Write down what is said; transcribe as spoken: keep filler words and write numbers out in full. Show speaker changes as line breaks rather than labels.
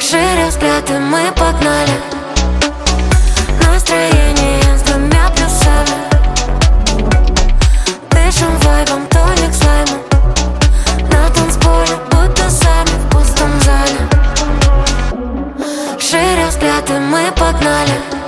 Шире взгляд, и мы погнали. Настроение с двумя плюсами. Дышим вайбом, тоник слаймом. На танцполе, будто сами в пустом зале. Шире взгляд, и мы погнали.